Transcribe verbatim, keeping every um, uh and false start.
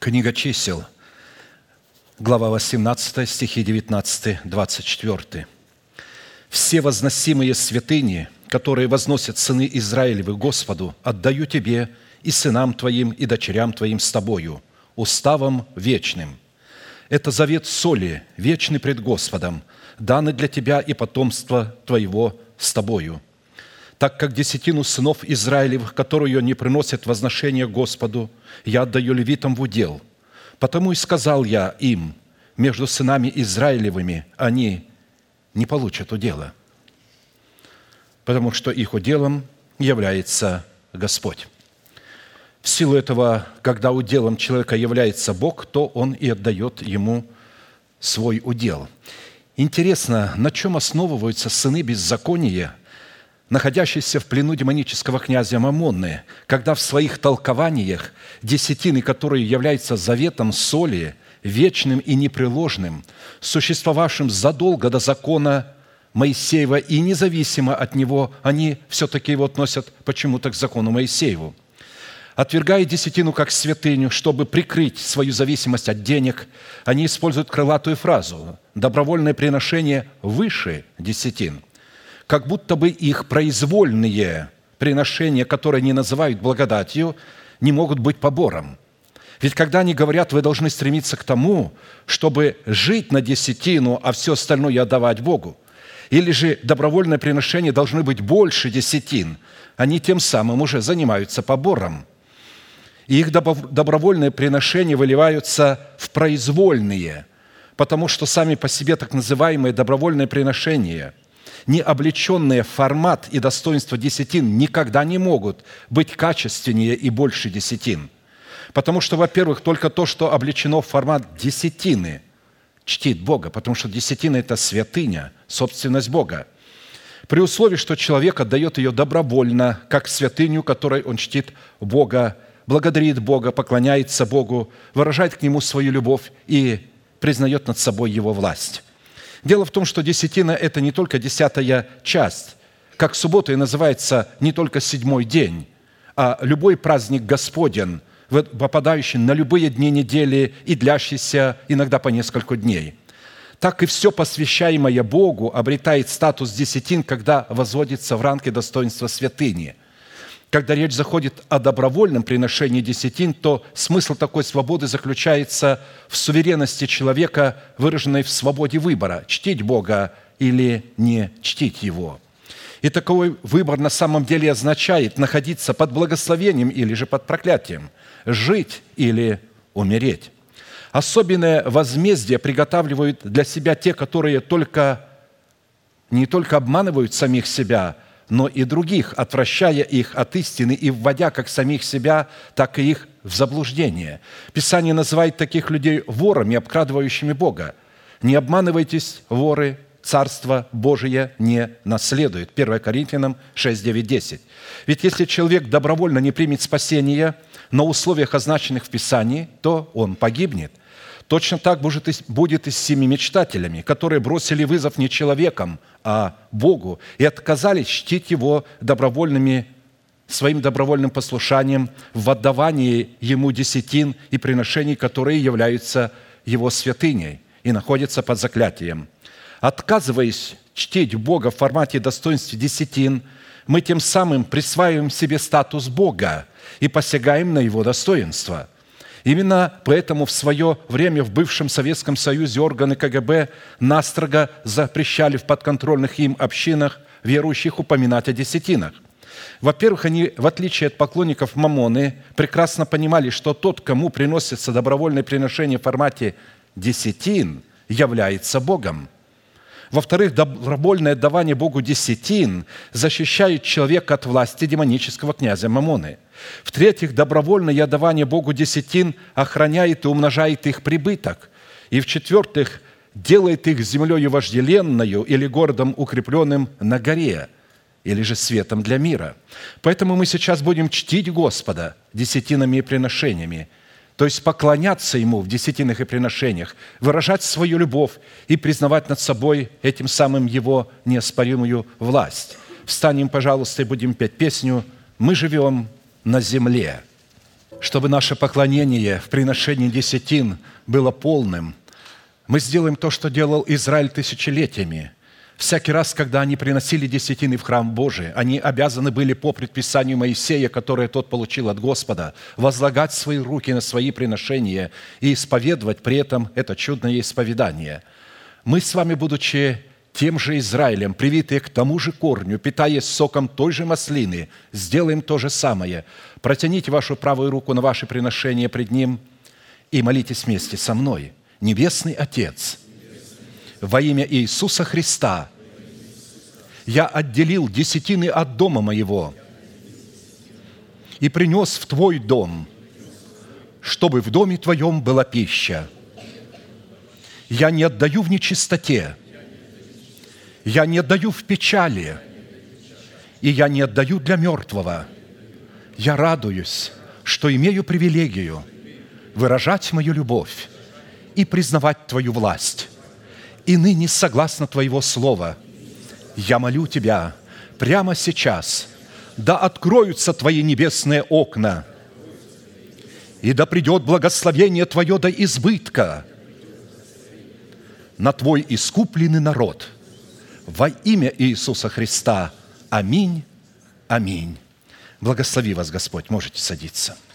Книга чисел, глава восемнадцатая, стихи девятнадцатый двадцать четыре. «Все возносимые святыни, которые возносят сыны Израилевы Господу, отдаю Тебе и сынам Твоим, и дочерям Твоим с Тобою, уставом вечным. Это завет соли, вечный пред Господом, данный для Тебя и потомства Твоего с Тобою. Так как десятину сынов Израилевых, которую не приносят возношение Господу, я отдаю левитам в удел. Потому и сказал я им, между сынами Израилевыми они не получат удела, потому что их уделом является Господь». В силу этого, когда уделом человека является Бог, то он и отдает ему свой удел. Интересно, на чем основываются сыны беззакония, находящиеся в плену демонического князя Мамонны, когда в своих толкованиях десятины, которые являются заветом соли, вечным и непреложным, существовавшим задолго до закона Моисеева и независимо от него, они все-таки его относят почему-то к закону Моисееву. Отвергая десятину как святыню, чтобы прикрыть свою зависимость от денег, они используют крылатую фразу «добровольное приношение выше десятин», как будто бы их произвольные приношения, которые они называют благодатью, не могут быть побором. Ведь когда они говорят, вы должны стремиться к тому, чтобы жить на десятину, а все остальное отдавать Богу, или же добровольное приношение должны быть больше десятин, они тем самым уже занимаются побором. И их добровольные приношения выливаются в произвольные, потому что сами по себе так называемые добровольные приношения, не облеченные в формат и достоинство десятин, никогда не могут быть качественнее и больше десятин. Потому что, во-первых, только то, что облечено в формат десятины, чтит Бога, потому что десятина – это святыня, собственность Бога. При условии, что человек отдает ее добровольно, как святыню, которой он чтит Бога, благодарит Бога, поклоняется Богу, выражает к Нему свою любовь и признает над собой Его власть. Дело в том, что десятина – это не только десятая часть, как суббота и называется не только седьмой день, а любой праздник Господен, попадающий на любые дни недели и длящийся иногда по несколько дней. Так и все посвящаемое Богу обретает статус десятин, когда возводится в ранг и достоинство святыни. Когда речь заходит о добровольном приношении десятин, то смысл такой свободы заключается в суверенности человека, выраженной в свободе выбора – чтить Бога или не чтить Его. И такой выбор на самом деле означает находиться под благословением или же под проклятием, жить или умереть. Особенное возмездие приготавливают для себя те, которые только, не только обманывают самих себя, но и других, отвращая их от истины и вводя как самих себя, так и их в заблуждение. Писание называет таких людей ворами, обкрадывающими Бога. «Не обманывайтесь, воры, Царство Божие не наследует». первое Коринфянам шесть, девять, десять. Ведь если человек добровольно не примет спасение на условиях, означенных в Писании, то он погибнет. Точно так будет и с семи мечтателями, которые бросили вызов не человекам, а Богу, и отказались чтить Его добровольными, своим добровольным послушанием в отдавании Ему десятин и приношений, которые являются Его святыней и находятся под заклятием. Отказываясь чтить Бога в формате достоинства десятин, мы тем самым присваиваем себе статус Бога и посягаем на Его достоинство. Именно поэтому в свое время в бывшем Советском Союзе органы ка гэ бэ настрого запрещали в подконтрольных им общинах верующих упоминать о десятинах. Во-первых, они, в отличие от поклонников Мамоны, прекрасно понимали, что тот, кому приносится добровольное приношение в формате десятин, является Богом. Во-вторых, добровольное отдавание Богу десятин защищает человека от власти демонического князя Мамоны. В-третьих, добровольное отдавание Богу десятин охраняет и умножает их прибыток. И в-четвертых, делает их землею вожделенною или городом укрепленным на горе, или же светом для мира. Поэтому мы сейчас будем чтить Господа десятинами и приношениями, то есть поклоняться Ему в десятинах и приношениях, выражать свою любовь и признавать над собой этим самым Его неоспоримую власть. Встанем, пожалуйста, и будем петь песню «Мы живем на земле». чтобы наше поклонение в приношении десятин было полным, мы сделаем то, что делал Израиль тысячелетиями. Всякий раз, когда они приносили десятины в храм Божий, они обязаны были по предписанию Моисея, которое тот получил от Господа, возлагать свои руки на свои приношения и исповедовать при этом это чудное исповедание. Мы с вами, будучи тем же Израилем, привитые к тому же корню, питаясь соком той же маслины, сделаем то же самое. Протяните вашу правую руку на ваши приношения пред Ним и молитесь вместе со мной. Небесный Отец, во имя Иисуса Христа я отделил десятины от дома моего и принес в Твой дом, чтобы в доме Твоем была пища. Я не отдаю в нечистоте, я не отдаю в печали, и я не отдаю для мертвого. Я радуюсь, что имею привилегию выражать мою любовь и признавать Твою власть. И ныне, согласно Твоего слова, я молю Тебя прямо сейчас, да откроются Твои небесные окна, и да придет благословение Твое до избытка на Твой искупленный народ. Во имя Иисуса Христа. Аминь. Аминь. Благослови вас Господь. Можете садиться.